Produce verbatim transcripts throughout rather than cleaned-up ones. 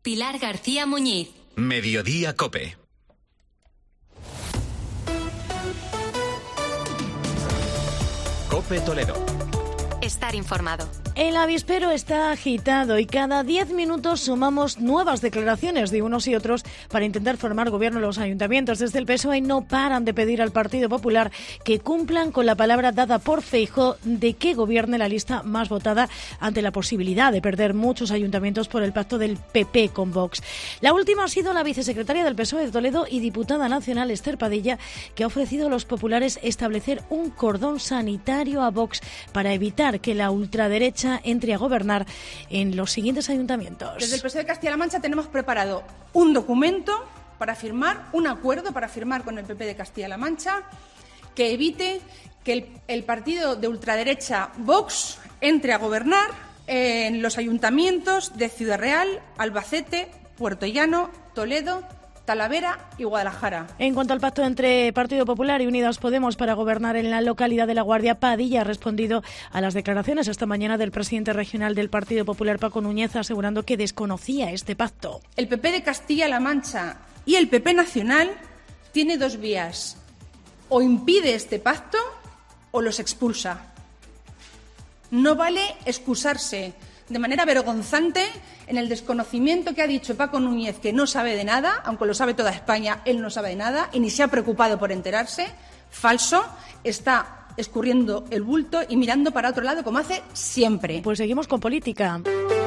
Pilar García Muñiz. Mediodía COPE. COPE Toledo. Estar informado. El avispero está agitado y cada diez minutos sumamos nuevas declaraciones de unos y otros para intentar formar gobierno en los ayuntamientos. Desde el P S O E no paran de pedir al Partido Popular que cumplan con la palabra dada por Feijóo de que gobierne la lista más votada ante la posibilidad de perder muchos ayuntamientos por el pacto del P P con Vox. La última ha sido la vicesecretaria del P S O E de Toledo y diputada nacional Esther Padilla, que ha ofrecido a los populares establecer un cordón sanitario a Vox para evitar que la ultraderecha entre a gobernar en los siguientes ayuntamientos. Desde el P S O E de Castilla-La Mancha tenemos preparado un documento para firmar, un acuerdo para firmar con el P P de Castilla-La Mancha que evite que el, el partido de ultraderecha Vox entre a gobernar en los ayuntamientos de Ciudad Real, Albacete, Puerto Llano, Toledo, Talavera y Guadalajara. En cuanto al pacto entre Partido Popular y Unidas Podemos para gobernar en la localidad de La Guardia, Padilla ha respondido a las declaraciones esta mañana del presidente regional del Partido Popular, Paco Núñez, asegurando que desconocía este pacto. El P P de Castilla-La Mancha y el P P nacional tiene dos vías: o impide este pacto o los expulsa. No vale excusarse de manera vergonzante en el desconocimiento que ha dicho Paco Núñez, que no sabe de nada, aunque lo sabe toda España, él no sabe de nada y ni se ha preocupado por enterarse. Falso, está escurriendo el bulto y mirando para otro lado como hace siempre. Pues seguimos con política.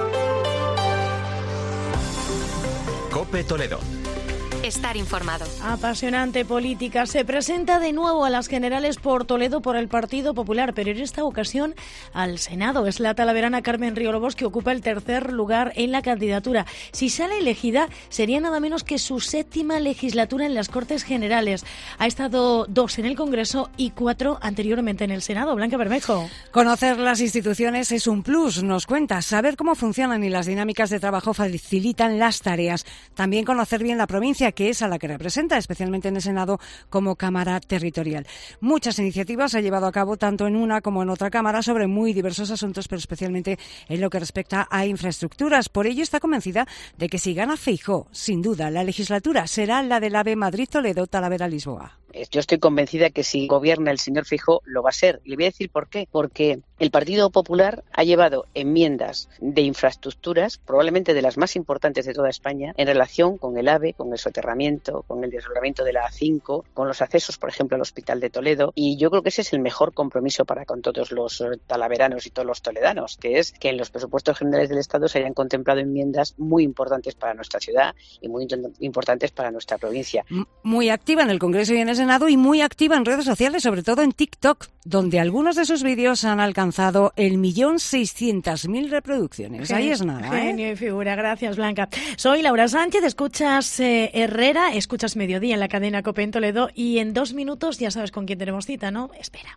COPE Toledo. Estar informado. Apasionante política. Se presenta de nuevo a las generales por Toledo por el Partido Popular, pero en esta ocasión al Senado. Es la talaverana Carmen Riolobos que ocupa el tercer lugar en la candidatura. Si sale elegida, sería nada menos que su séptima legislatura en las Cortes Generales. Ha estado dos en el Congreso y cuatro anteriormente en el Senado. Blanca Bermejo. Conocer las instituciones es un plus, nos cuenta. Saber cómo funcionan y las dinámicas de trabajo facilitan las tareas. También conocer bien la provincia, que es a la que representa, especialmente en el Senado como Cámara Territorial. Muchas iniciativas ha llevado a cabo tanto en una como en otra Cámara sobre muy diversos asuntos, pero especialmente en lo que respecta a infraestructuras. Por ello está convencida de que si gana Feijóo, sin duda, la legislatura será la del AVE Madrid-Toledo-Talavera-Lisboa. Yo estoy convencida que si gobierna el señor Feijóo lo va a ser. Y le voy a decir por qué. Porque el Partido Popular ha llevado enmiendas de infraestructuras, probablemente de las más importantes de toda España, en relación con el AVE, con el soterramiento, con el desdoblamiento de la A cinco, con los accesos, por ejemplo, al Hospital de Toledo. Y yo creo que ese es el mejor compromiso para con todos los talaveranos y todos los toledanos, que es que en los presupuestos generales del Estado se hayan contemplado enmiendas muy importantes para nuestra ciudad y muy importantes para nuestra provincia. Muy activa en el Congreso y en el Senado y muy activa en redes sociales, sobre todo en TikTok, donde algunos de sus vídeos han alcanzado el millón seiscientas mil reproducciones. Ahí es nada, ¿eh? Genio y figura. Gracias, Blanca. Soy Laura Sánchez, escuchas eh, Herrera, escuchas Mediodía en la cadena COPE en Toledo y en dos minutos ya sabes con quién tenemos cita, ¿no? Espera.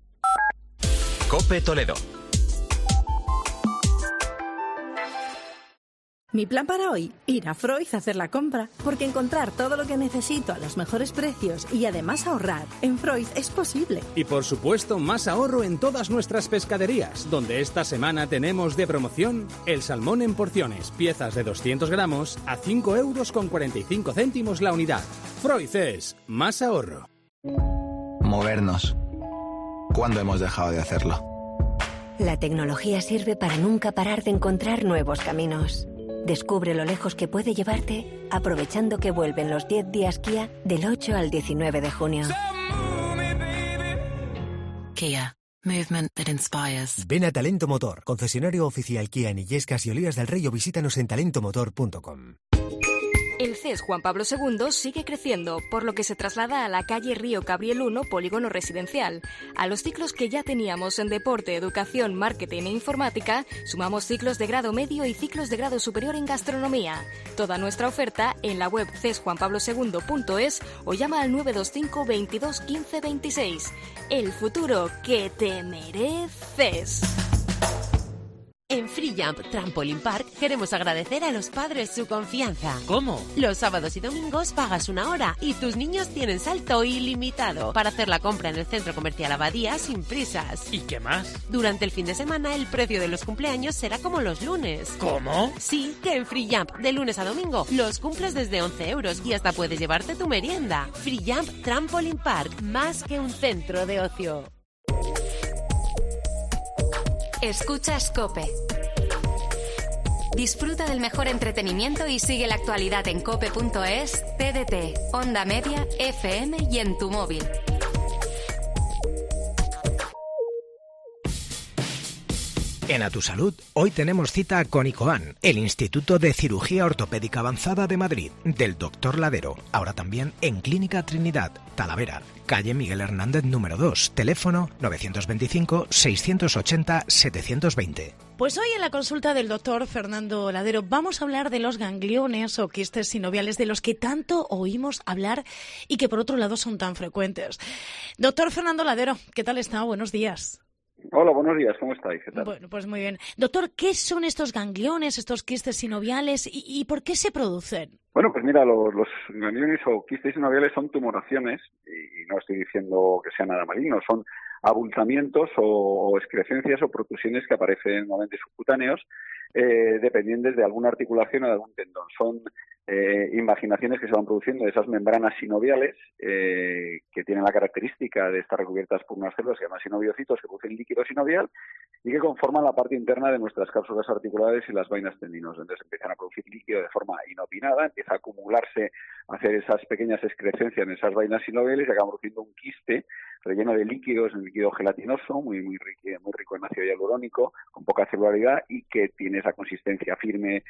COPE Toledo. Mi plan para hoy, ir a Freud a hacer la compra, porque encontrar todo lo que necesito a los mejores precios y además ahorrar en Freud es posible. Y por supuesto, más ahorro en todas nuestras pescaderías, donde esta semana tenemos de promoción el salmón en porciones, piezas de doscientos gramos a cinco euros con cuarenta y cinco céntimos la unidad. Freud es más ahorro. Movernos. ¿Cuándo hemos dejado de hacerlo? La tecnología sirve para nunca parar de encontrar nuevos caminos. Descubre lo lejos que puede llevarte aprovechando que vuelven los diez días Kia del ocho al diecinueve de junio. Kia. Movement that inspires. Ven a Talento Motor, concesionario oficial Kia en Illescas y Olías del Rey, o visítanos en talento motor punto com. El C E S Juan Pablo segundo sigue creciendo, por lo que se traslada a la calle Río Cabriel uno, polígono residencial. A los ciclos que ya teníamos en deporte, educación, marketing e informática, sumamos ciclos de grado medio y ciclos de grado superior en gastronomía. Toda nuestra oferta en la web c e s juan pablo segundo punto es o llama al nueve dos cinco veintidós quince veintiséis. El futuro que te mereces. En Free Jump Trampoline Park queremos agradecer a los padres su confianza. ¿Cómo? Los sábados y domingos pagas una hora y tus niños tienen salto ilimitado para hacer la compra en el Centro Comercial Abadía sin prisas. ¿Y qué más? Durante el fin de semana el precio de los cumpleaños será como los lunes. ¿Cómo? Sí, que en Free Jump de lunes a domingo los cumples desde once euros y hasta puedes llevarte tu merienda. Free Jump Trampoline Park, más que un centro de ocio. Escuchas COPE. Disfruta del mejor entretenimiento y sigue la actualidad en cope punto es, T D T, Onda Media, F M y en tu móvil. En A Tu Salud, hoy tenemos cita con ICOAN, el Instituto de Cirugía Ortopédica Avanzada de Madrid, del doctor Ladero, ahora también en Clínica Trinidad, Talavera, calle Miguel Hernández número dos, teléfono nueve dos cinco, seis ocho cero, siete dos cero. Pues hoy en la consulta del doctor Fernando Ladero vamos a hablar de los gangliones o quistes sinoviales de los que tanto oímos hablar y que por otro lado son tan frecuentes. Doctor Fernando Ladero, ¿qué tal está? Buenos días. Hola, buenos días, ¿cómo estáis? ¿Qué tal? Bueno, pues muy bien. Doctor, ¿qué son estos gangliones, estos quistes sinoviales y, y por qué se producen? Bueno, pues mira, los, los gangliones o quistes sinoviales son tumoraciones, y, y no estoy diciendo que sea nada maligno, son abultamientos o, o excrescencias o protusiones que aparecen normalmente subcutáneos, eh, dependientes de alguna articulación o de algún tendón. Son eh, invaginaciones que se van produciendo de esas membranas sinoviales eh, que tienen la característica de estar recubiertas por unas células que se llaman sinoviocitos que producen líquido sinovial y que conforman la parte interna de nuestras cápsulas articulares y las vainas tendinosas. Entonces empiezan a producir líquido de forma inopinada, empieza a acumularse, a hacer esas pequeñas excrescencias en esas vainas sinoviales y acaba produciendo un quiste relleno de líquidos, un líquido gelatinoso, muy muy rico, muy rico en ácido hialurónico, con poca celularidad y que tiene esa consistencia firme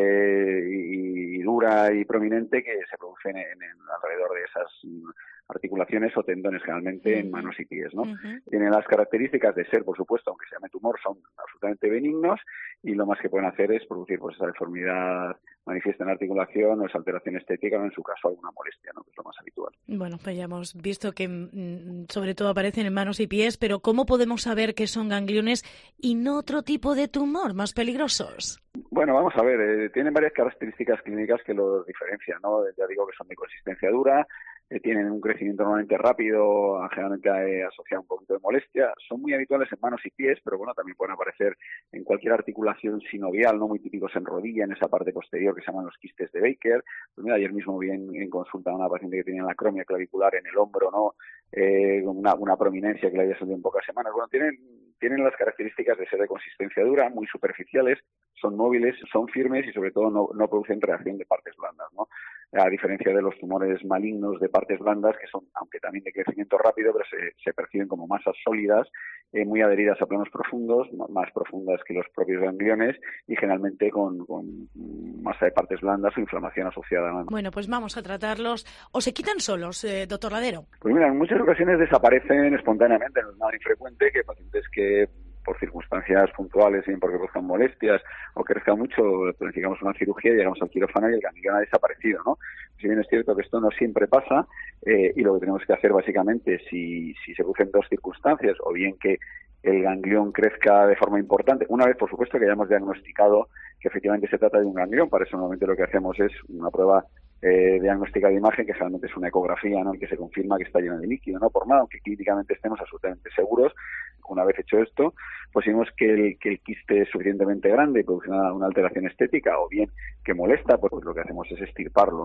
eh, y, y dura y prominente que se produce en, en, alrededor de esas articulaciones o tendones, generalmente uh-huh. en manos y pies, ¿no? Uh-huh. Tienen las características de ser, por supuesto, aunque se llame tumor, son absolutamente benignos y lo más que pueden hacer es producir pues esa deformidad manifiesta en articulación o esa alteración estética o en su caso alguna molestia, ¿no? Que es lo más habitual. Bueno, pues ya hemos visto que mm, sobre todo aparecen en manos y pies, pero ¿cómo podemos saber que son gangliones y no otro tipo de tumor más peligrosos? Bueno, vamos a ver, eh, tienen varias características clínicas que los diferencian, ¿no? Ya digo que son de consistencia dura, eh, tienen un crecimiento normalmente rápido, generalmente eh, asociado a un poquito de molestia, son muy habituales en manos y pies, pero bueno, también pueden aparecer en cualquier articulación sinovial, no muy típicos en rodilla, en esa parte posterior que se llaman los quistes de Baker. Pues mira, ayer mismo vi en, en consulta a una paciente que tenía la acromia clavicular en el hombro, ¿no? Eh, una, una prominencia que le había salido en pocas semanas. Bueno, tienen, tienen las características de ser de consistencia dura, muy superficiales, son móviles, son firmes y sobre todo no, no producen reacción de partes blandas, ¿no? A diferencia de los tumores malignos de partes blandas, que son, aunque también de crecimiento rápido, pero se, se perciben como masas sólidas, eh, muy adheridas a planos profundos, más profundas que los propios gangliones y generalmente con, con masa de partes blandas o inflamación asociada, ¿no? Bueno, pues vamos a tratarlos. ¿O se quitan solos, eh, doctor Ladero? Pues mira, en muchas ocasiones desaparecen espontáneamente, no es nada infrecuente que pacientes que por circunstancias puntuales, bien porque produzcan molestias o crezca mucho, planificamos una cirugía, llegamos al quirófano y el ganglión ha desaparecido, ¿no? Si bien es cierto que esto no siempre pasa, eh, y lo que tenemos que hacer básicamente, si, si se producen dos circunstancias, o bien que el ganglión crezca de forma importante, una vez, por supuesto, que hayamos diagnosticado que efectivamente se trata de un ganglión, para eso normalmente lo que hacemos es una prueba eh, diagnóstica de imagen, que generalmente es una ecografía, ¿no? En que se confirma que está lleno de líquido, no por nada, aunque clínicamente estemos absolutamente seguros. Una vez hecho esto, pues si vemos que el, que el quiste es suficientemente grande y produce una, una alteración estética o bien que molesta, pues, pues lo que hacemos es extirparlo.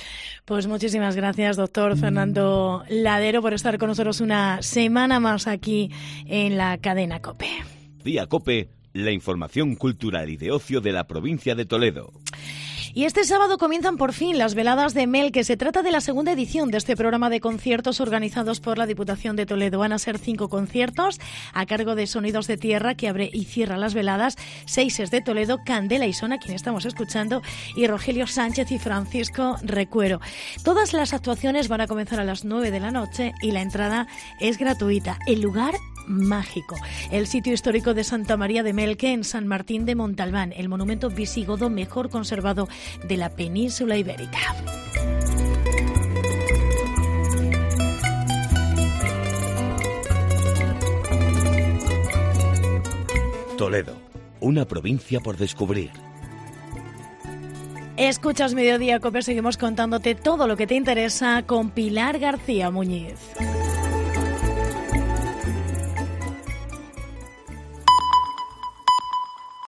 Pues muchísimas gracias, doctor Fernando Ladero, por estar con nosotros una semana más aquí en la cadena COPE. Día COPE, la información cultural y de ocio de la provincia de Toledo. Y este sábado comienzan por fin las veladas de Mel, que se trata de la segunda edición de este programa de conciertos organizados por la Diputación de Toledo. Van a ser cinco conciertos a cargo de Sonidos de Tierra, que abre y cierra las veladas, Seises de Toledo, Candela y Sona, quien estamos escuchando, y Rogelio Sánchez y Francisco Recuero. Todas las actuaciones van a comenzar a las nueve de la noche y la entrada es gratuita. El lugar mágico, el sitio histórico de Santa María de Melque en San Martín de Montalbán, el monumento visigodo mejor conservado de la península ibérica. Toledo, una provincia por descubrir. Escuchas Mediodía Cope, seguimos contándote todo lo que te interesa con Pilar García Muñiz.